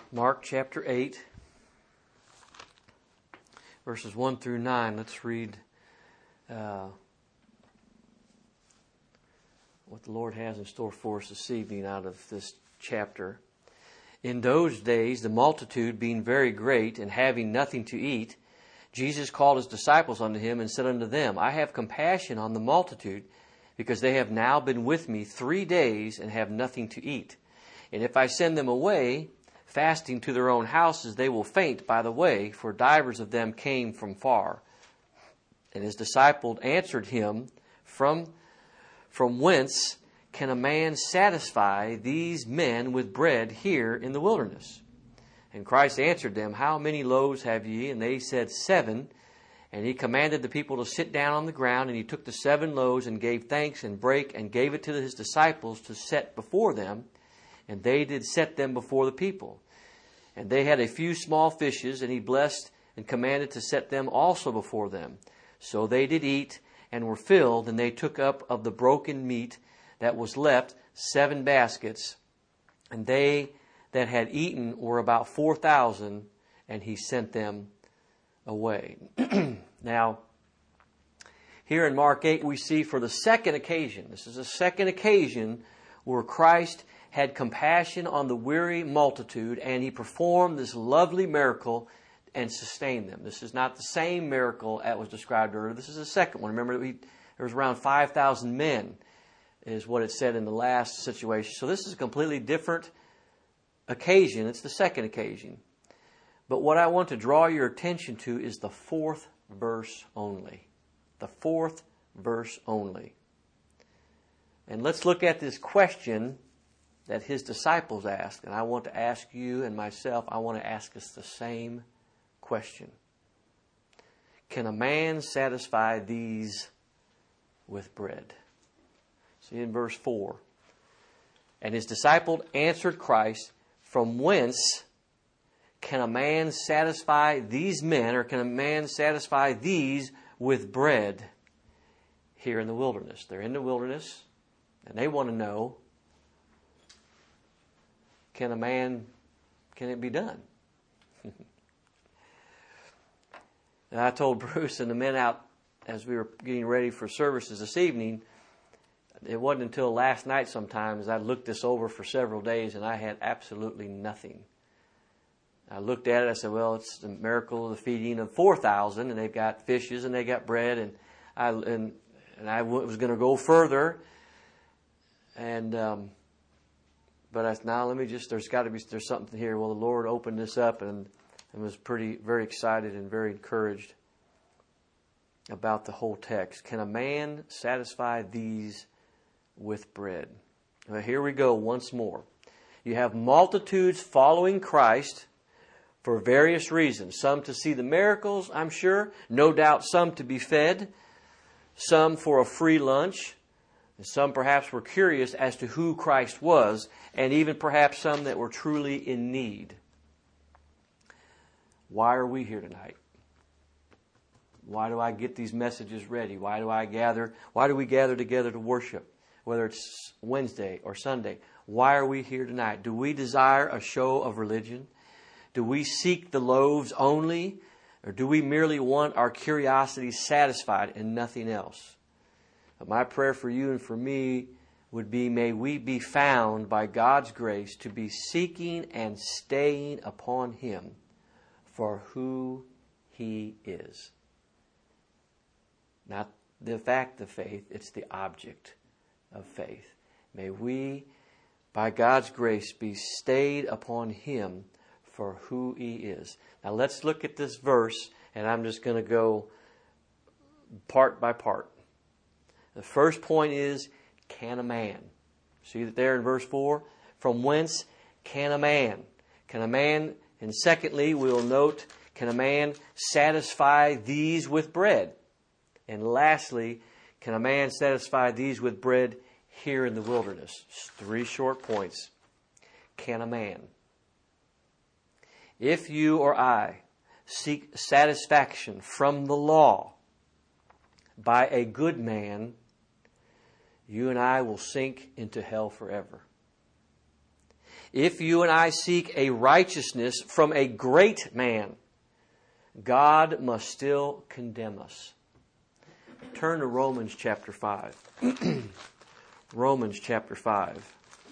Mark chapter 8, verses 1 through 9. Let's read what the Lord has in store for us this evening out of this chapter. In those days, the multitude being very great and having nothing to eat, Jesus called his disciples unto him and said unto them, I have compassion on the multitude, because they have now been with me 3 days and have nothing to eat. And if I send them away, fasting to their own houses, they will faint by the way, for divers of them came from far. And his disciples answered him, From whence can a man satisfy these men with bread here in the wilderness? And Christ answered them, How many loaves have ye? And they said, 7. And he commanded the people to sit down on the ground, and he took the 7 loaves and gave thanks and brake and gave it to his disciples to set before them. And they did set them before the people. And they had a few small fishes, and he blessed and commanded to set them also before them. So they did eat and were filled, and they took up of the broken meat that was left 7 baskets. And they that had eaten were about 4,000, and he sent them away. Now, here in Mark 8, we see for the second occasion, this is the second occasion where Christ had compassion on the weary multitude, and he performed this lovely miracle and sustained them. This is not the same miracle that was described earlier. This is the second one. Remember, there was around 5,000 men, is what it said in the last situation. So this is a completely different occasion. It's the second occasion. But what I want to draw your attention to is the 4th verse only. The 4th verse only. And let's look at this question that his disciples asked. And I want to ask you and myself, I want to ask us the same question. Can a man satisfy these with bread? See in verse 4. And his disciples answered Christ, From whence can a man satisfy these men, or can a man satisfy these with bread here in the wilderness? They're in the wilderness, and they want to know, can it be done? And I told Bruce and the men out as we were getting ready for services this evening, it wasn't until last night sometimes I looked this over for several days and I had absolutely nothing. I looked at it, I said, well, it's the miracle of the feeding of 4,000, and they've got fishes and they got bread, and I was going to go further, and but I said, now there's something here. Well, the Lord opened this up and was very excited and very encouraged about the whole text. Can a man satisfy these with bread? Well, here we go once more. You have multitudes following Christ for various reasons. Some to see the miracles, I'm sure. No doubt some to be fed. Some for a free lunch. And some perhaps were curious as to who Christ was. And even perhaps some that were truly in need. Why are we here tonight? Why do I get these messages ready? Why do we gather together to worship? Whether it's Wednesday or Sunday. Why are we here tonight? Do we desire a show of religion? Do we seek the loaves only? Or do we merely want our curiosity satisfied and nothing else? But my prayer for you and for me would be, may we be found by God's grace to be seeking and staying upon Him for who He is. Not the fact of faith, it's the object of faith. May we, by God's grace, be stayed upon Him for who He is. Now let's look at this verse, and I'm just going to go part by part. The first point is, can a man? See that there in verse 4? From whence can a man? Can a man, and secondly, we'll note, can a man satisfy these with bread? And lastly, can a man satisfy these with bread here in the wilderness? 3 short points. Can a man? If you or I seek satisfaction from the law by a good man, you and I will sink into hell forever. If you and I seek a righteousness from a great man, God must still condemn us. Turn to Romans chapter 5. Romans chapter 5.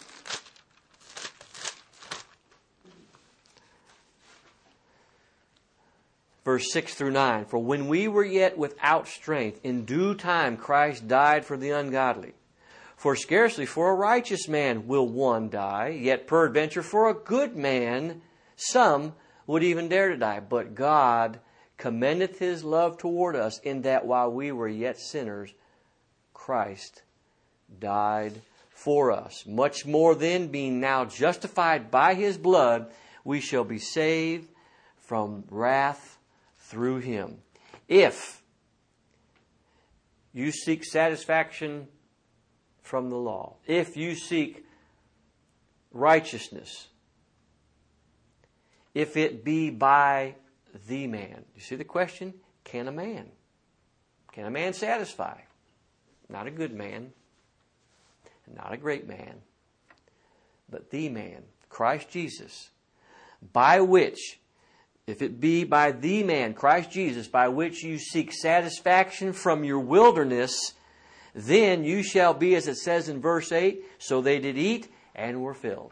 Verse 6 through 9. For when we were yet without strength, in due time Christ died for the ungodly. For scarcely for a righteous man will one die, yet peradventure for a good man some would even dare to die. But God commendeth His love toward us, in that while we were yet sinners, Christ died for us. Much more then, being now justified by His blood, we shall be saved from wrath through Him. If you seek satisfaction from the law, if you seek righteousness, if it be by the man. You see the question? Can a man satisfy? Not a good man, not a great man, but the man, Christ Jesus, by which, if it be by the man, Christ Jesus, by which you seek satisfaction from your wilderness, then you shall be, as it says in verse 8, so they did eat and were filled.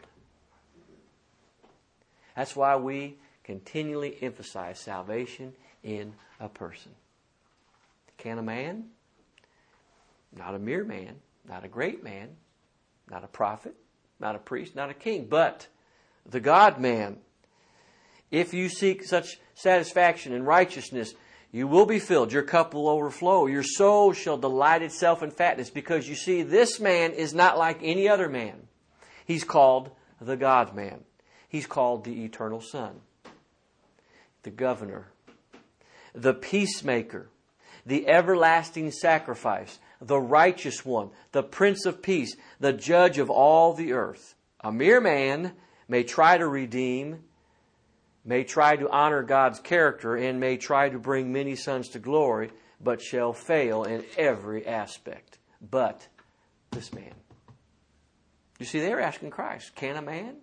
That's why we continually emphasize salvation in a person. Can a man? Not a mere man, not a great man, not a prophet, not a priest, not a king, but the God-man. If you seek such satisfaction in righteousness, you will be filled. Your cup will overflow. Your soul shall delight itself in fatness. Because you see, this man is not like any other man. He's called the God-man. He's called the eternal Son, the governor, the peacemaker, the everlasting sacrifice, the righteous one, the Prince of Peace, the judge of all the earth. A mere man may try to redeem, may try to honor God's character, and may try to bring many sons to glory, but shall fail in every aspect. But this man. You see, they're asking Christ, can a man?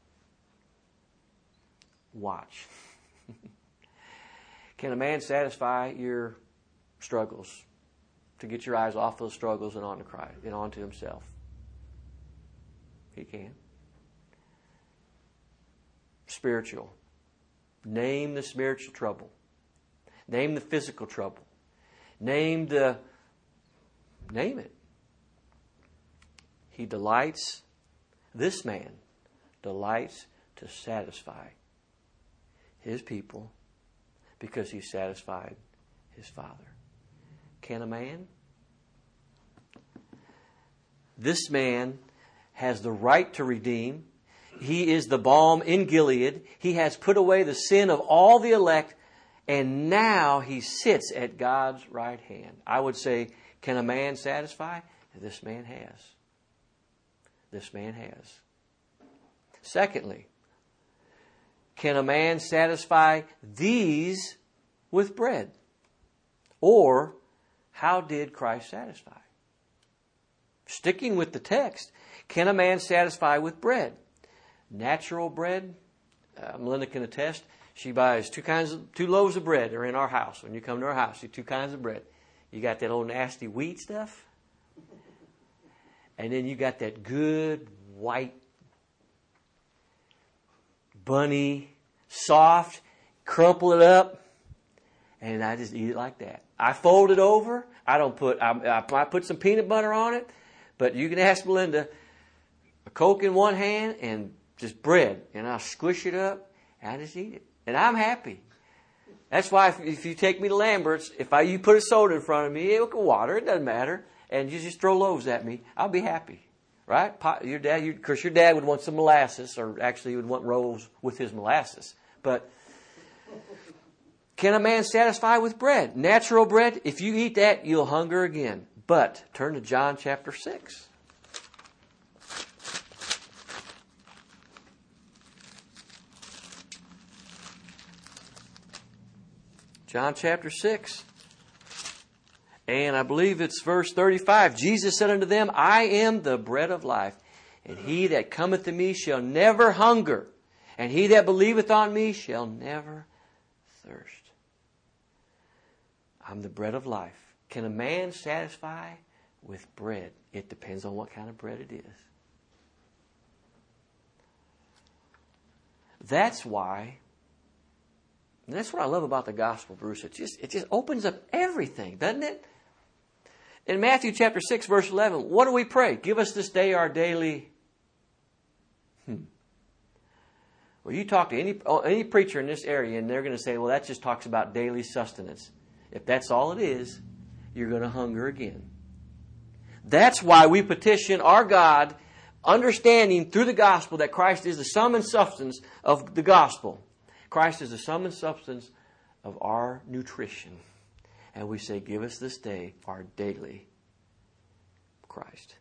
Watch. Can a man satisfy your struggles, to get your eyes off those struggles and onto Christ and onto Himself? He can. Spiritual. Name the spiritual trouble. Name the physical trouble. Name it. He delights, this man delights to satisfy His people because He satisfied His Father. Can a man? This man has the right to redeem. He is the balm in Gilead. He has put away the sin of all the elect, and now He sits at God's right hand. I would say, can a man satisfy? This man has. This man has. Secondly, can a man satisfy these with bread? Or, how did Christ satisfy? Sticking with the text, can a man satisfy with bread? Natural bread, Melinda can attest, she buys two loaves of bread are in our house. When you come to our house, you two kinds of bread. You got that old nasty wheat stuff, and then you got that good white, bunny, soft, crumple it up, and I just eat it like that. I fold it over. I put some peanut butter on it, but you can ask Melinda, a Coke in one hand and just bread, and I'll squish it up, and I just eat it. And I'm happy. That's why if you take me to Lambert's, you put a soda in front of me, water, it doesn't matter, and you just throw loaves at me, I'll be happy. Right? Your dad would want some molasses, or actually he would want rolls with his molasses. But can a man satisfy with bread? Natural bread, if you eat that, you'll hunger again. But turn to John chapter 6. John chapter 6. And I believe it's verse 35. Jesus said unto them, I am the bread of life. And he that cometh to me shall never hunger, and he that believeth on me shall never thirst. I'm the bread of life. Can a man satisfy with bread? It depends on what kind of bread it is. That's why, and that's what I love about the gospel, Bruce. It just opens up everything, doesn't it? In Matthew chapter 6, verse 11, what do we pray? Give us this day our daily. Well, you talk to any preacher in this area, and they're going to say, well, that just talks about daily sustenance. If that's all it is, you're going to hunger again. That's why we petition our God, understanding through the gospel that Christ is the sum and substance of the gospel. Christ is the sum and substance of our nutrition. And we say, give us this day our daily Christ.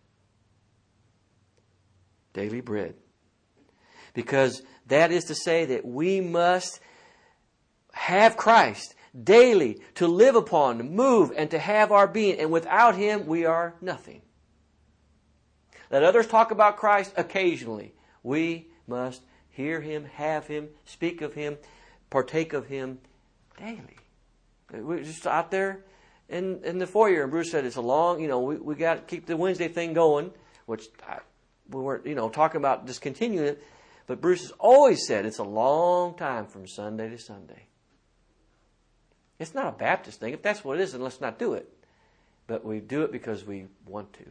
Daily bread. Because that is to say that we must have Christ daily to live upon, to move, and to have our being. And without Him, we are nothing. Let others talk about Christ occasionally. We must hear Him, have Him, speak of Him, partake of Him daily. We're just out there in the foyer, and Bruce said it's a long, we got to keep the Wednesday thing going, which we weren't, talking about discontinuing it. But Bruce has always said it's a long time from Sunday to Sunday. It's not a Baptist thing. If that's what it is, then let's not do it. But we do it because we want to.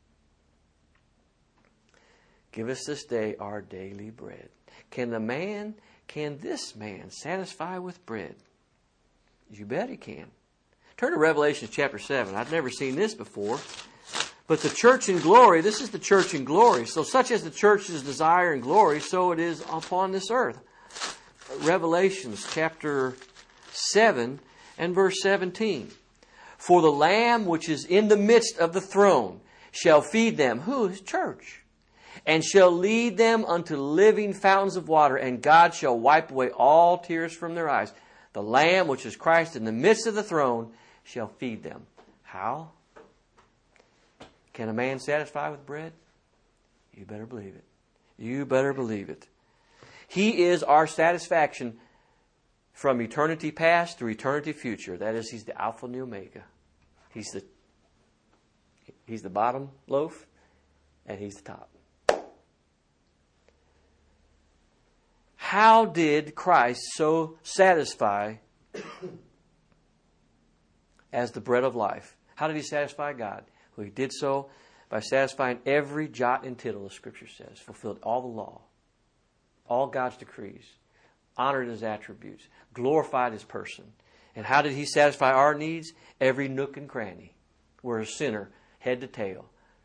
Give us this day our daily bread. Can this man satisfy with bread? You bet he can. Turn to Revelation chapter 7. I've never seen this before. But the church in glory, this is the church in glory. So such as the church's desire and glory, so it is upon this earth. Revelations chapter 7 and verse 17. For the Lamb which is in the midst of the throne shall feed them. Who? His church. And shall lead them unto living fountains of water, and God shall wipe away all tears from their eyes. The Lamb, which is Christ in the midst of the throne, shall feed them. How? Can a man satisfy with bread? You better believe it. You better believe it. He is our satisfaction from eternity past through eternity future. That is, He's the Alpha and the Omega. He's the bottom loaf, and He's the top. How did Christ so satisfy as the bread of life? How did He satisfy God? Well, He did so by satisfying every jot and tittle, the Scripture says, fulfilled all the law, all God's decrees, honored His attributes, glorified His person. And how did He satisfy our needs? Every nook and cranny. We're a sinner, head to tail,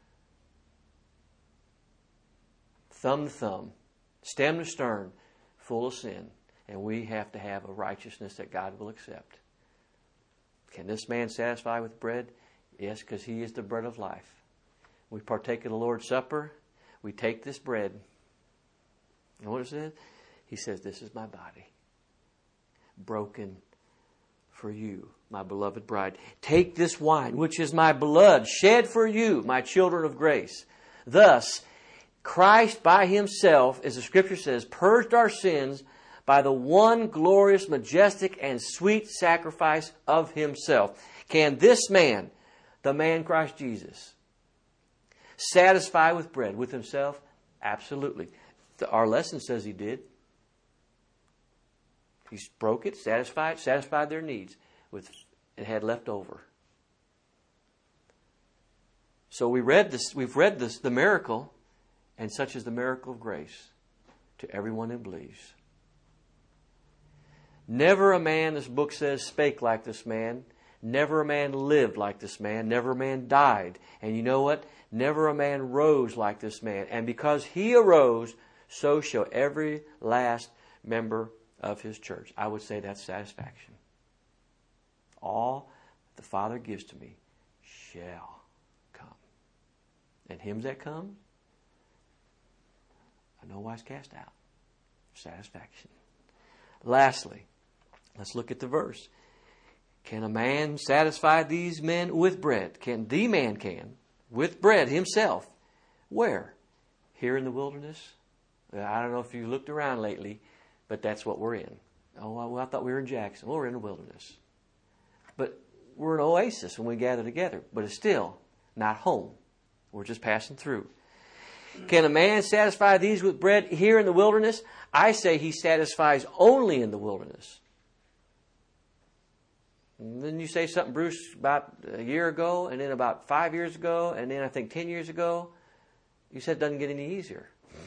thumb to thumb, stem to stern, full of sin. And we have to have a righteousness that God will accept. Can this man satisfy with bread? Yes, because He is the bread of life. We partake of the Lord's Supper. We take this bread. You know what it says? He says, this is my body, broken for you, my beloved bride. Take this wine, which is my blood, shed for you, my children of grace. Thus, Christ by Himself, as the Scripture says, purged our sins by the one glorious, majestic, and sweet sacrifice of Himself. Can this man, the man Christ Jesus, satisfy with bread, with Himself? Absolutely. Our lesson says He did. He broke it, satisfied their needs, and had left over. So we've read the miracle, and such is the miracle of grace to everyone who believes. Never a man, this book says, spake like this man. Never a man lived like this man. Never a man died. And you know what? Never a man rose like this man. And because He arose, so shall every last member of His church. I would say that's satisfaction. All the Father gives to me shall come. And him that comes, I no wise cast out. Satisfaction. Lastly, let's look at the verse. Can a man satisfy these men with bread? The man can, with bread himself. Where? here in the wilderness? I don't know if you looked around lately, but that's what we're in. Oh, well, I thought we were in Jackson. Well, we're in the wilderness. But we're an oasis when we gather together. But it's still not home. We're just passing through. Can a man satisfy these with bread here in the wilderness? I say he satisfies only in the wilderness. And then you say something, Bruce, about a year ago, and then about 5 years ago, and then I think 10 years ago. You said it doesn't get any easier.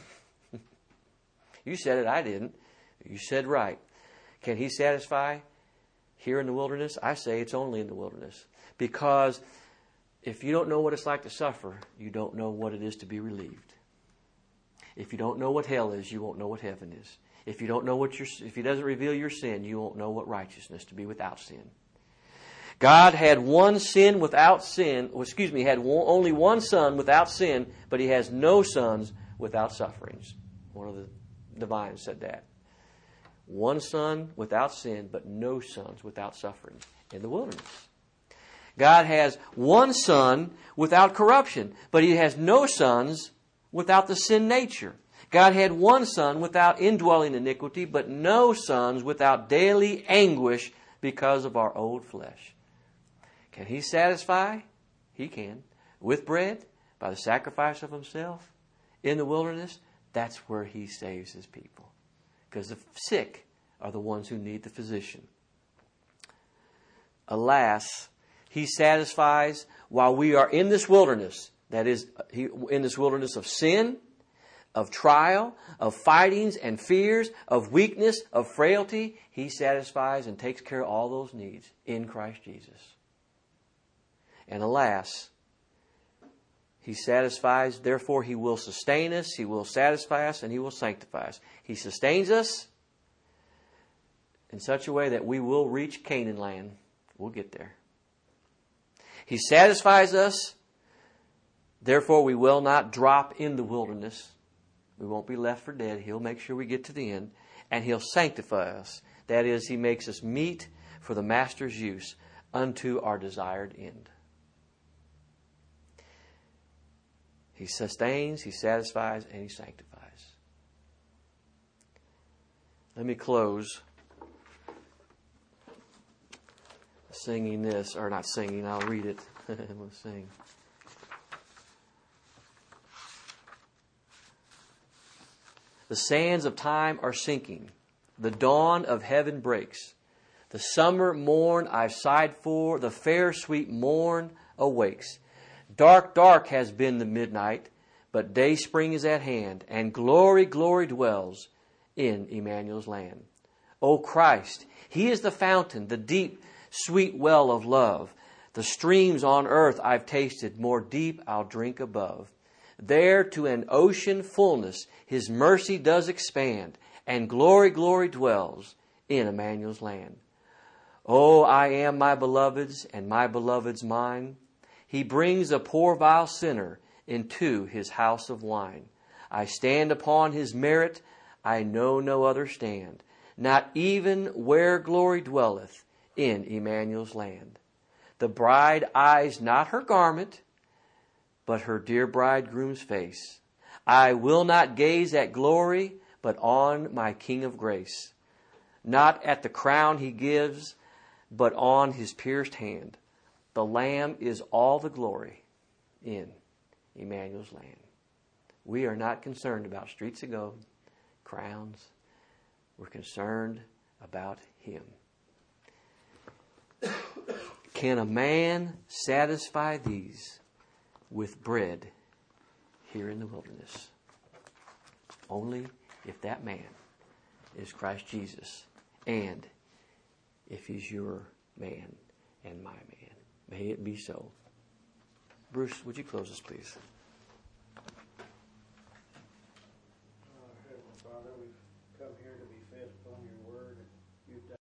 You said it, I didn't. You said right. Can he satisfy here in the wilderness? I say it's only in the wilderness. Because if you don't know what it's like to suffer, you don't know what it is to be relieved. If you don't know what hell is, you won't know what heaven is. If you don't know if he doesn't reveal your sin, you won't know what righteousness to be without sin. God had one sin without sin, had only one son without sin, but he has no sons without sufferings. One of the divines said that. One son without sin, but no sons without sufferings in the wilderness. God has one son without corruption, but he has no sons without the sin nature. God had one son without indwelling iniquity, but no sons without daily anguish because of our old flesh. Can he satisfy? He can. With bread, by the sacrifice of himself, in the wilderness, that's where he saves his people. Because the sick are the ones who need the physician. Alas, he satisfies while we are in this wilderness. That is, in this wilderness of sin, of trial, of fightings and fears, of weakness, of frailty. He satisfies and takes care of all those needs in Christ Jesus. And alas, he satisfies, therefore he will sustain us, he will satisfy us, and he will sanctify us. He sustains us in such a way that we will reach Canaan land. We'll get there. He satisfies us, therefore we will not drop in the wilderness. We won't be left for dead. He'll make sure we get to the end. And he'll sanctify us. That is, he makes us meet for the Master's use unto our desired end. He sustains, he satisfies, and he sanctifies. Let me close singing this, or not singing, I'll read it. I'm going to sing. The sands of time are sinking. The dawn of heaven breaks. The summer morn I've sighed for, the fair sweet morn awakes. Dark, dark has been the midnight, but day spring is at hand, and glory, glory dwells in Emmanuel's land. O Christ, he is the fountain, the deep, sweet well of love. The streams on earth I've tasted, more deep I'll drink above. There to an ocean fullness his mercy does expand, and glory, glory dwells in Emmanuel's land. Oh, I am my beloved's, and my beloved's mine. He brings a poor vile sinner into his house of wine. I stand upon his merit, I know no other stand, not even where glory dwelleth in Emmanuel's land. The bride eyes not her garment, but her dear bridegroom's face. I will not gaze at glory, but on my King of grace. Not at the crown he gives, but on his pierced hand. The Lamb is all the glory in Emmanuel's land. We are not concerned about streets of gold, crowns. We're concerned about him. Can a man satisfy these with bread here in the wilderness? Only if that man is Christ Jesus, and if he's your man and my man. May it be so. Bruce, would you close us, please?